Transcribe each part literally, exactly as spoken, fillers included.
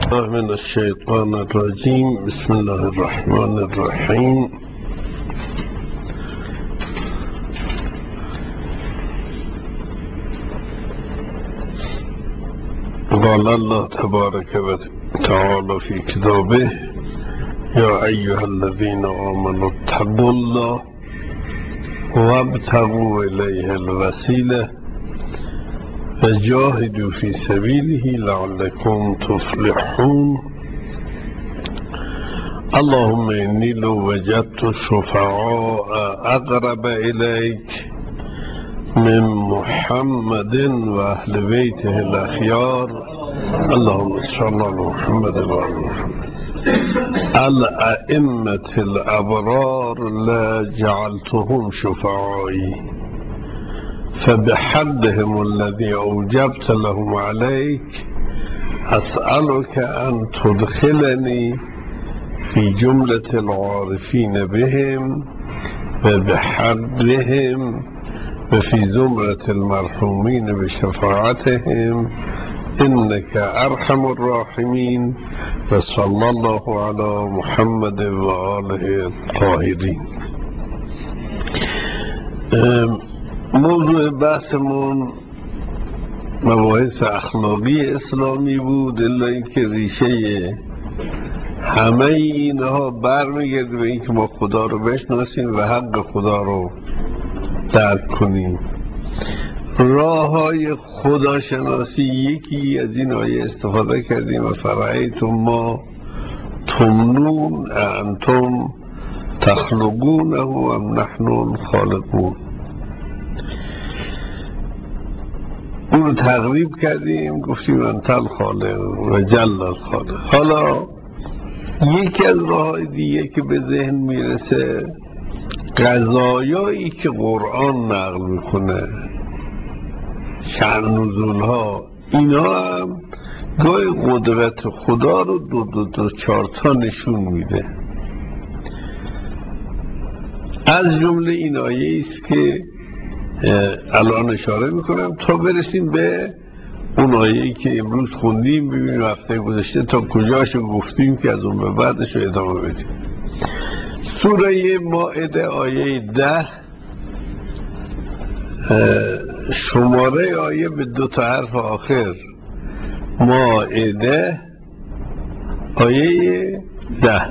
من الشيطان الرجيم بسم الله الرحمن الرحيم قال الله تبارك وتعالى في كتابه يا أيها الذين آمنوا اتقوا الله وابتغوا إليه الوسيلة وجاهدوا في سبيله لعلكم تفلحون اللهم إني لو وجدت شفعاء أقرب إليك من محمد وأهل بيته الأخيار اللهم صل على محمد وعلى محمد الأئمة الأبرار لا جعلتهم شفعائي فبحقهم الذي أوجبت لهم عليك أسألك أن تدخلني في جملة العارفين بهم وبحقهم وفي زمرة المرحومين بشفاعتهم إنك أرحم الراحمين وصلى الله على محمد وآله الطاهرين. موضوع بحثمون مباحث اخلاقی اسلامی بود، الا اینکه ریشه همه اینها برمیگرده به اینکه ما خدا رو بشناسیم و حق خدا رو درک کنیم. راه های خداشناسی یکی از این آیه استفاده کردیم و فرأیتم ما تمنون انتم تخلقونه ام نحن خالقون. اون رو تقریب کردیم، گفتیم انت الخالق و جل الخالق. حالا یکی از راه‌های دیگه که به ذهن میرسه قضایایی که قرآن نقل میکنه، شأن نزول ها، اینا هم گاهی قدرت خدا رو دو دو دو چهار تا نشون میده. از جمله این آیه است که الان اشاره میکنم تا برسیم به اون آیه‌ای که امروز خوندیم، ببینیم هفته گذشته تا کجاشو گفتیم که از اون به بعدش رو ادامه بدیم. سوره مائده آیه ده، شماره آیه به دو تا حرف آخر، مائده آیه ده.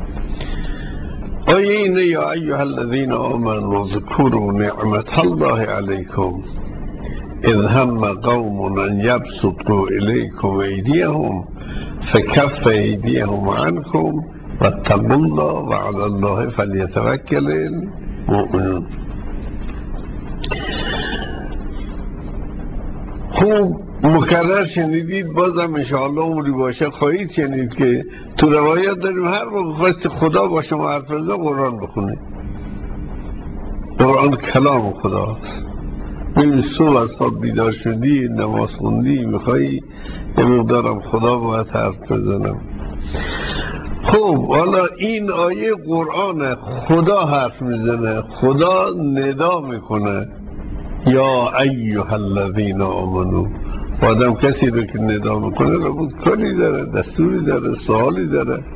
آیه اینه یا ایها الذین آمنوا اذکروا نعمت الله علیکم اذ هم قوم ان یبسطوا الیکم ایدیهم فکف ایدیهم عنکم واتقوا الله وعلی الله فلیتوکل المؤمنون. خوب مکرر شنیدید، بازم انشاءالله عمری باشه خواهید شنید که تو روایات داریم هر موقع خواست خدا با شما حرف بزنه قرآن بخونید. قرآن کلام خداست. ببین صبح از خواب بیدار شدی، نماز خوندی، میخوایی یه مقدارم خدا باید حرف بزنم. خب حالا این آیه قرآن، خدا حرف میزنه، خدا ندا میکنه یا ایها الذین آمنو. آدم کسی رو که ندا میکنه رو بود کاری داره، دستوری داره، سوالی داره.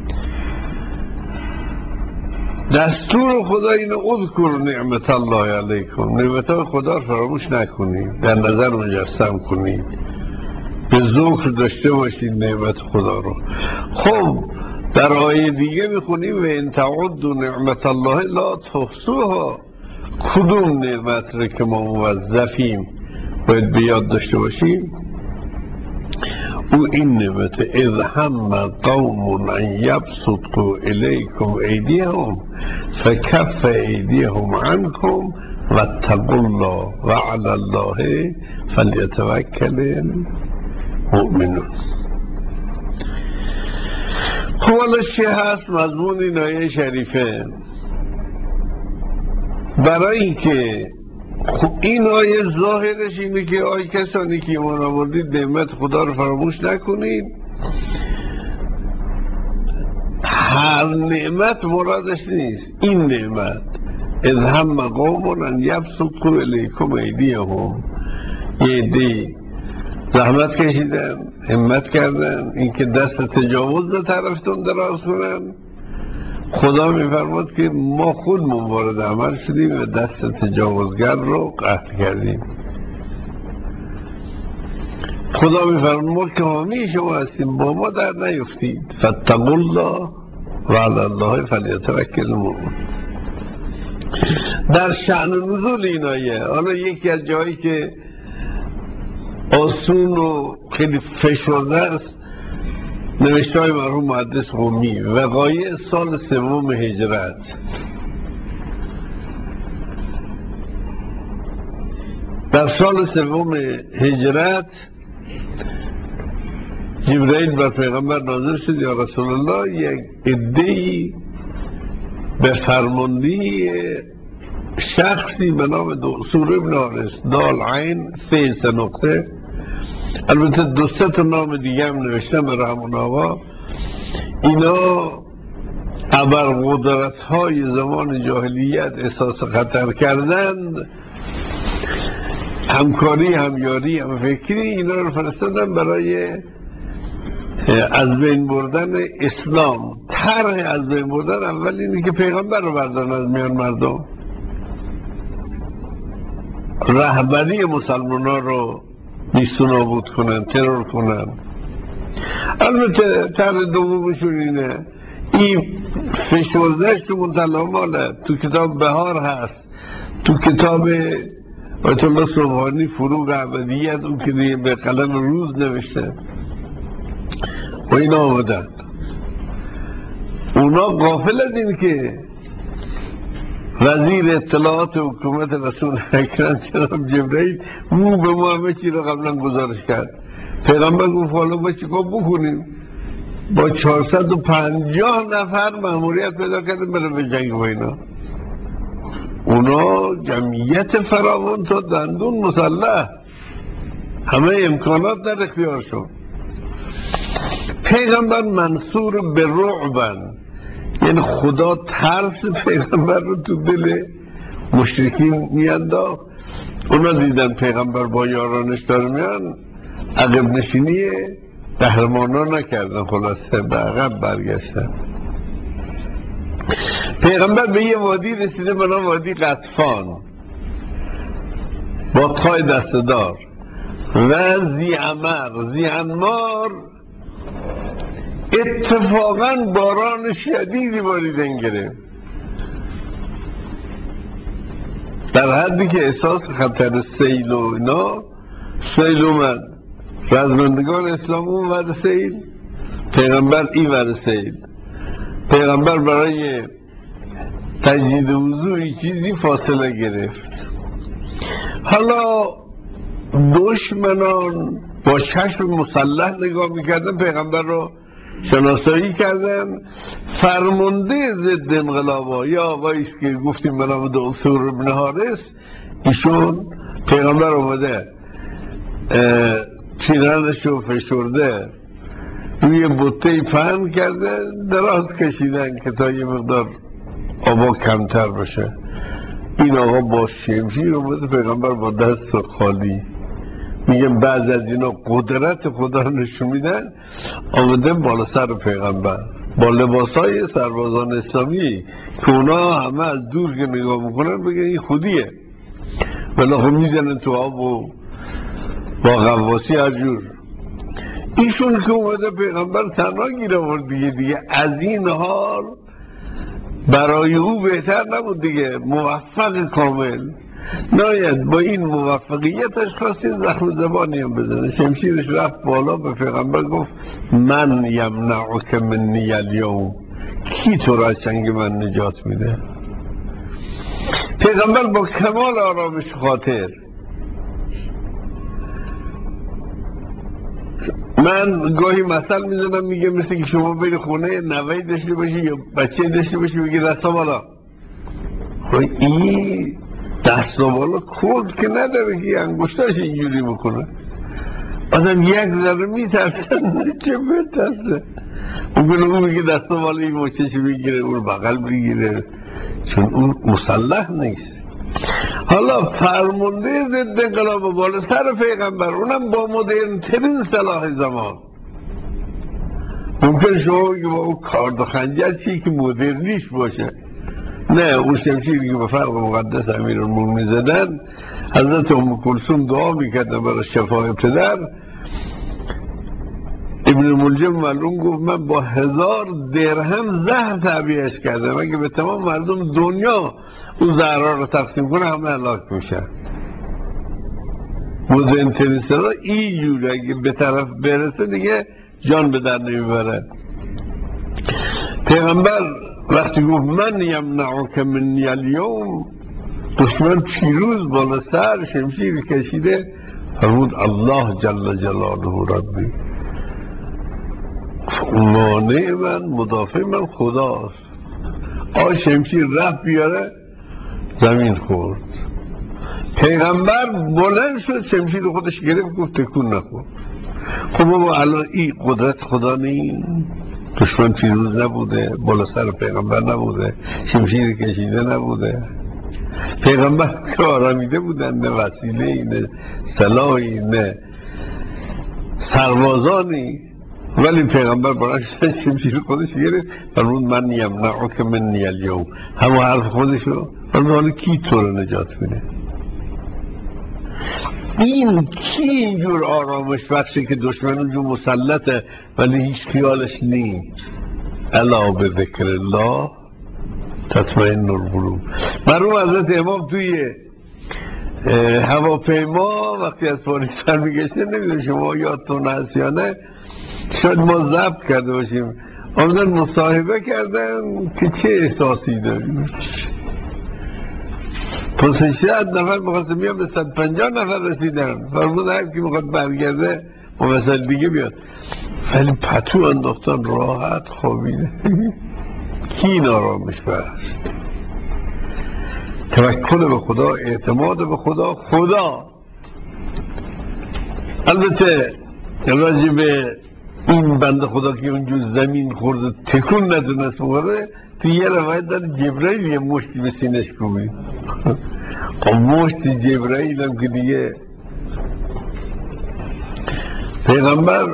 دستور خدا اینه اذکر نعمت الله علیکم، نعمت خدا فراموش نکنید، در نظر مجسم کنید، به ذکر داشته باشید نعمت خدا رو. خب در آیه دیگه میخونیم و ان تعدوا نعمت الله لا تحصوها. کدوم نعمت رو که ما موظفیم باید بیاد داشته باشیم؟ او این نعمت اذ هم قوم ان یبسطوا الیکم ایدیهم فکف ایدیهم عنکم واتقوا الله وعلی الله فلیتوکل المؤمنون. خب حالا چه هست مضمون این آیه شریفه؟ برای اینکه خب این آیه ظاهرش اینه که آی کسانی که ایمان آوردید نعمت خدا رو فراموش نکنید. هر نعمت مرادش نیست، این نعمت اذ هم قوم ان یبسطوا الیکم ایدیهم، یه عده زحمت کشیدن، همت کردن اینکه دست تجاوز به طرفتون دراز کنن. خدا میفرماد که ما خودمون وارد عمل شدیم و دست تجاوزگر رو قطع کردیم. خدا میفرماد ما که حامی شما هستیم، با ما در نیفتید. فاتقوا الله و علی الله فلیتوکل المؤمنون. در شأن نزول این آیه، حالا یکی از جایی که آسون و خیلی فشرده است، نوشته های مرحوم محدث قمی، وقایع سال سوم هجرت. در سال سوم هجرت جبرئیل بر پیغمبر نازل شد: یا رسول الله، یک عده‌ای به فرماندهی شخصی به نام دثور ابن حارث، دال عین سه سه نقطه، البته دو سه تا نام دیگه هم نوشتم به رحمون آقا، اینا ابرقدرت های زمان جاهلیت احساس خطر کردند، همکاری، همیاری، هم فکری اینا رو فرستادن برای از بین بردن اسلام. طرح از بین بردن اول اینه که پیغمبر رو بردارن از میان مردم، رهبری مسلمان ها رو نیست و نابود کنن، ترور کنن. البته طرح دومشون اینه، این فشردهش تو منطقه ماله، تو کتاب بهار هست، تو کتاب آیت الله سبحانی فروغ ابدیت، اون که به قلم روز نوشته و اینا آمدن. اونا غافل از این که وزیر اطلاعات حکومت رسول اکرم جناب جبرئیل مو به ما همه چی رو قبلا گزارش کرد. پیغمبر گفت حالا با چی کار بکنیم؟ با چهارصد و پنجاه نفر مأموریت پیدا کردیم برای به جنگ با اینا. اونا جمعیت فراوان تا دندون مسلح، همه امکانات در اختیارشون. پیغمبر منصور به رعبن، یعنی خدا ترس پیغمبر رو تو دل مشرکین میانداخت. اونا دیدن پیغمبر با یارانش داره میان، عقب نشینی قهرمانا نکردن، خلاصه به عقب برگشتن. پیغمبر به یه وادی رسیده به نام وادی قطفان، بادهای دستدار و زیعمر. زیعمر اتفاقا باران شدیدی باریدن گرفت، در حدی که احساس خطر سیل و اینا. سیل اومد، رزمندگان اسلام اون ور سیل، پیغمبر این ور سیل. پیغمبر برای تجدید وضوئی چیزی فاصله گرفت. حالا دشمنان با چشم مسلح نگاه میکردن، پیغمبر رو شناسایی کردن. فرمانده ضد انقلابا یا آقایی است که گفتیم به نام دثور ابن حارث، ایشون پیغمبر اومده پیرنش رو فشرده روی بطه‌ای پهن کرده، دراز کشیدن که تا یه مقدار آبا کمتر بشه. این آقا با شمشیر اومده، پیغمبر با دست خالی. میگم بعض از اینا قدرت خدا رو نشون میدن، آمده بالا سر پیغمبر با لباسای سربازان اسلامی که اونا همه از دور که نگاه میکنن بگن این خودیه، بالاخره میزنن تو آب و با غواصی هر جور. ایشون که اومده پیغمبر تنها گیر آورد دیگه دیگه از این حال برای او بهتر نبود دیگه، موفق کامل. ناید با این موفقیتش خواستی زخم زبانی هم بزنه. شمشیرش رفت بالا، به پیغمبر گفت من یمنعک منی الیوم، کی تو را از چنگ من نجات میده؟ پیغمبر با کمال آرامش خاطر، من گاهی مثل میزنم میگه مثل که شما بری خونه نوهی داشته باشی یا بچه داشته باشی بگی دستا بالا. خب این دستا بالا کود که نداره که انگشتاش اینجوری بکنه. آدم یک ذره میترسه، چه بترسه؟ ممکنه اون میگه دستا بالا این مچهش بگیره، اون بغل بگیره، چون اون مسلح نیست. حالا فرمانده ضد انقلاب بالا سر پیغمبر، اونم با مدرن ترین سلاح زمان. ممکن شما بگی با اون کارد و خنجر چی که مدرنیش باشه، نه اون شمشیری که به فرق مقدس امیرالمومنین زدن، حضرت ام کلثوم دعا میکردن برای شفای پدر. ابن ملجم معلوم گفت من با هزار درهم زهر تعبیهش کردم، اگه به تمام مردم دنیا اون زهرها رو تقسیم کنه همه هلاک میشن. مدرن ترین سلاح اینجوره، اگه به طرف برسه دیگه جان به در نمیبره. پیغمبر وقتی گفت من یمنعک منی الیوم، دشمن پیروز بالا سر شمشیر کشیده، فرمود الله جل جلاله ربی، مانع من مدافع من خداست. آ شمشیر رفت بیاره، زمین خورد. پیغمبر بلند شد شمشیر خودش گرفت گفت تکون نخور. خب بابا الان این قدرت خدا نی؟ دشمن پیروز نبوده، بالا سر پیغمبر نبوده، شمشیر کشیده نبوده، پیغمبر که آرامیده بودن، نه وسیله نه سلاحی نه سربازانی، ولی پیغمبر برای شمشیر خودش گرفت فرمود من یمنعک منی الیوم، همون حرف خودشو فرمود حالا کی تو رو نجات میده؟ این کی اینجور آرامش بخشه که دشمن اونجور مسلطه ولی هیچ خیالش نی؟ الا به ذکر الله تطمئن القلوب. مرحوم حضرت امام توی هواپیما وقتی از پاریس برمیگشته، نمیدونم شما یادتون هست یا نه، شاید ما ضبط کرده باشیم، آمدن مصاحبه کردن که چه احساسی داریم. پنجصد نفر بخواست بیان به صد و پنجاه نفر رسیدن، فرمود هر کی میخواد برگرده با مثل دیگه بیاد، ولی پتو انداختن راحت خوابیده. کی این آرامش بخش؟ توکل به خدا، اعتماد به خدا. خدا البته راجع به این بنده خدا که اونجور زمین خورده تکون ندونست بخوره، تو یه روایت داره جبرائیل یه مشتی به سینش کوبید. خب مشتی جبرائیل هم که دیگه پیغمبر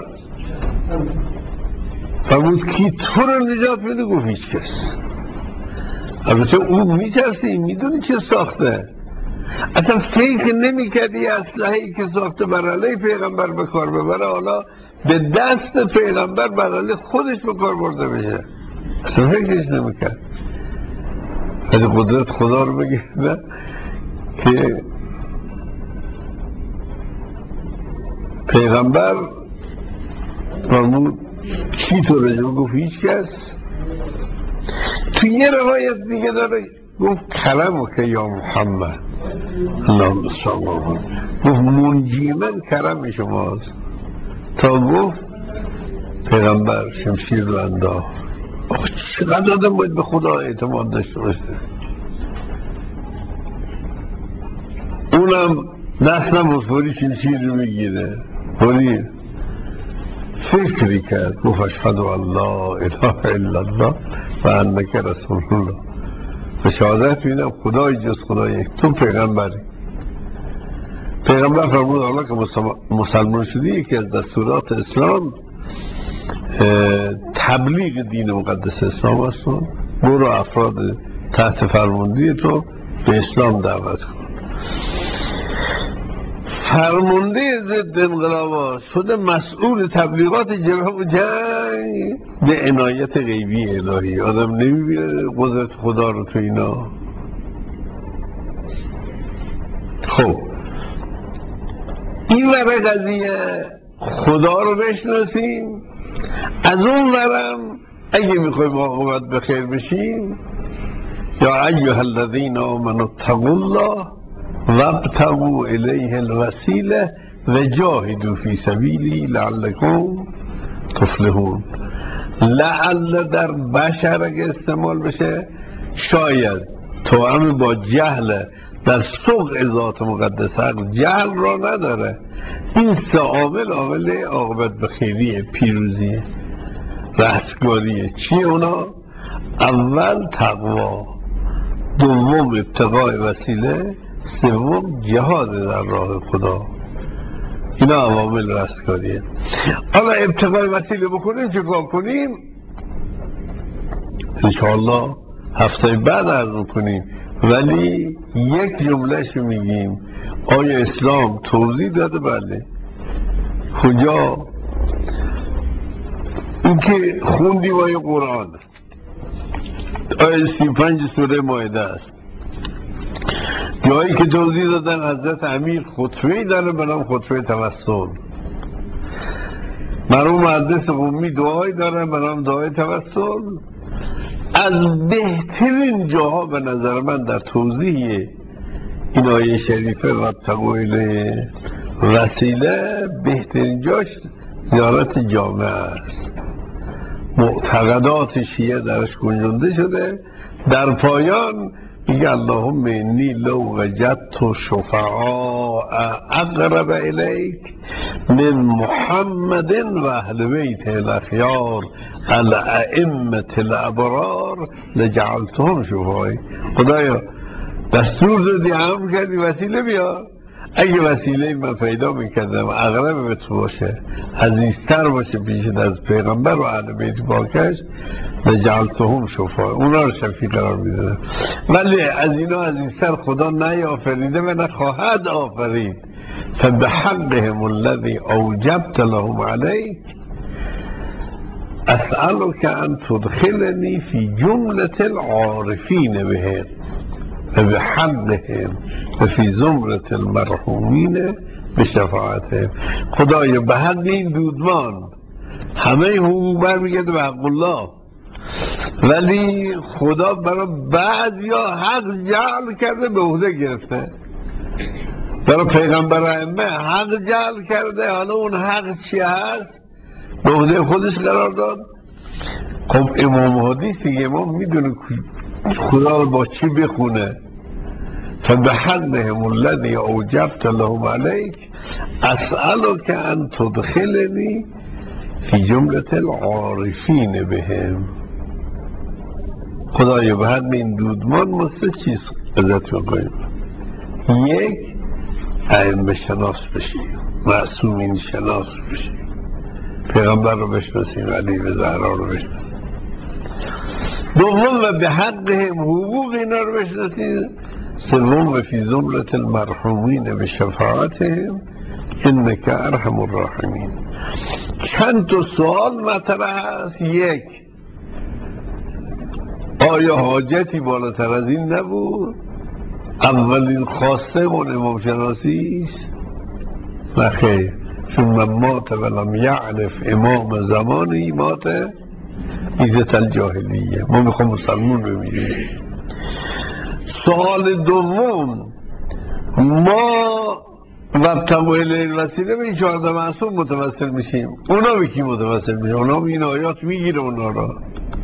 فرمود کی تو رو نجات میده؟ گفت هیچ کس. البته اون میترسی، میدونی چه ساخته، اصلا فکر نمیکردی اسلحه‌ای که ساخته بر علیه پیغمبر به کار ببره، حالا به دست پیغمبر بر علیه خودش به کار برده بشه، اصلا فکرش نمیکرد. از قدرت خدا رو بگیردن که پیغمبر فرمود کی تو رجب؟ گفت هیچ کس. تو یه روایت دیگه داره گفت کرم که یا محمد اللهم صل علی، گفت منجی من کرم شماست، تا گفت پیغمبر شمشیر رو انداخت. چقدر آدم باید به خدا اعتماد داشته باشه. اونم دست نبود فوری شمشیر رو میگیره، فوری فکری کرد، گفت اشهد ان لا اله الا الله و انک رسول الله، به شهادت میدم خدای جز خدا یک، تو پیغمبری. پیغمبر فرمود حالا که مسلمان شدی، یکی از دستورات اسلام تبلیغ دین مقدس اسلام است، برو افراد تحت فرماندهی تو به اسلام دعوت کن. فرمانده ضد انقلاب شده مسئول تبلیغات جبهه و جنگ به عنایت غیبی الهی. آدم نمیبینه قدرت خدا رو تو اینا. خب این ور قضیه خدا رو بشناسیم، از اون ورم اگه میخوایم عاقبت به خیر بشیم، یا ایها الذین آمنوا اتقوا الله وابتغوا الیه الوسیله و جاهدوا فی سبیله لعلکم تفلحون. لعل در بشر اگه استعمال بشه، شاید توأم با جهل در سوق ذات مقدس حق جهل را نداره. این سه عامل عامل عاقبت به خیریه، پیروزیه، رستگاریه. چی اونا؟ اول تقوا، دوم اتقاء وسیله، سوم جهاد در راه خدا. اینا عوامل رستگاریه. حالا ابتغای وسیله بکنیم چه کار کنیم؟ انشاءالله هفته بعد عرض میکنیم، ولی یک جملهش میگیم. آیا اسلام توضیح داده؟ بله. کجا؟ این که خوندیم آیه قرآن، آیه سی و پنج سوره مائده است، جایی که توضیح دادن حضرت امیر خطبه‌ای داره به نام خطبه توسل، مرحوم محدث قمی دعایی داره به نام دعای توسل. از بهترین جاها به نظر من در توضیح این آیه شریفه و تقویل وسیله بهترین جاش زیارت جامعه است. معتقدات شیعه درش گنجانده شده. در پایان میگه اللهم انی لو وجدت شفعاء اقرب الیک من محمد و اهل بیت الاخیار الائمه الابرار لجعلتهم شفعای. خدایا دستور دادی، امر کردی وسیله بیا، اگه وسیله من پیدا میکردم اقرب به تو باشه، عزیزتر باشه پیشت از پیغمبر و اهل بیت پاکش، لجعلتهم شفعا، اونا رو شفیع قرار میدادم. ولی از اینا عزیزتر خدا نیافریده و نخواهد آفرید. فبحقهم الذی اوجبت لهم علیک اسألک ان تدخلنی فی جملة العارفین بهم و به حقهم و فی زمرة المرحومین به شفاعتهم. خدایا به حق این دودمان همه حقوق برمیگرده به حق الله، ولی خدا برای بعضیا حق جعل کرده به عهده گرفته، برای پیغمبر ائمه حق جعل کرده، حالا اون حق چی هست به عهده خودش قرار داد. خب امام حدیث دیگه، امام میدونه خدا رو با چی بخونه. فبحقهم الذی اوجبت لهم علیک اسألک ان تدخلنی فی جملة العارفین بهم. خدایا به حد این دودمان ما سه چیز ازت میکنیم. یک، ائمه شناس بشیم، معصومین شناس بشیم، پیغمبر رو بشناسیم، علی و زهرا رو بشناسیم. دوم و به حقهم حقوق اینا رو بشناسیم. سوم و فی زمرة المرحومین به شفاعتهم انک ارحم الراحمین. چند تا سوال مطرح هست. یک، آیا حاجتی بالاتر از این نبود؟ اولین خواسته من امام شناسی است؟ نه خیر، چون من مات ولم یعرف امام زمانی مات میزت الجاهلیه. ما میخوام مسلمون بمیریم. سوال دوم، ما وابتغوا الیه الوسیله به این چهارده معصوم متوسل میشیم، اونا به کی متوسل میشیم؟ اونا به این آیات میگیره اونا را.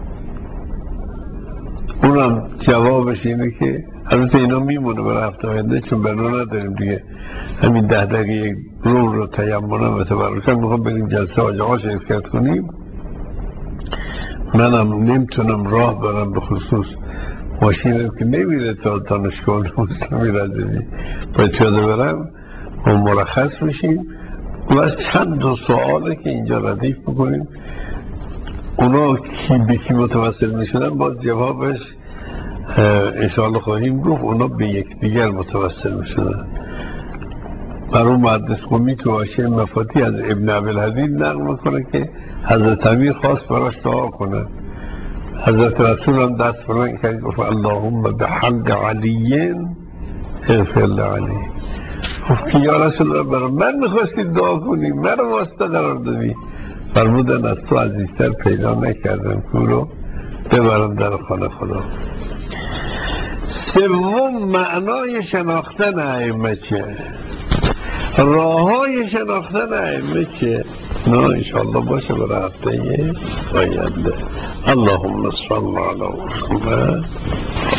اونم جوابش اینه که البته اینا میمونه برای هفته آینده، چون بنا نداریم دیگه. همین ده دقیقه رو رو تیمونم و تبرکم میخوام بریم جلسه حاج آقا شرکت کنیم. منم نمیتونم راه برم، به خصوص ماشینم که نمیره تا دانشگاه مستمی رزمی، باید پیاده برم و مرخص میشیم. و از چند دو سواله که اینجا ردیف بکنیم، اونا کی به کی متوسل میشدن باز جوابش انشاءالله خواهیم گفت. اونا به یکدیگر متوسل میشدن. مرحوم محدث قمی تو حاشیه مفاتیح از ابن ابی‌الحدید نقل میکنه که حضرت امیر خواست براش دعا کنه، حضرت رسول هم دست بلند کرد گفت اللهم بحق علی اغفر لعلی. گفت که یا رسول الله برای من میخواستی دعا کنی، من رو واسطه قرار دادی؟ فرمودن از تو عزیزتر پیدا نکردم که رو ببرم در خانه خدا. سوم، معنای شناختن ائمه چیه؟ راههای شناختن ائمه چیه؟ نه انشاءالله باشه برای هفته آینده. اللهم صل علی محمد.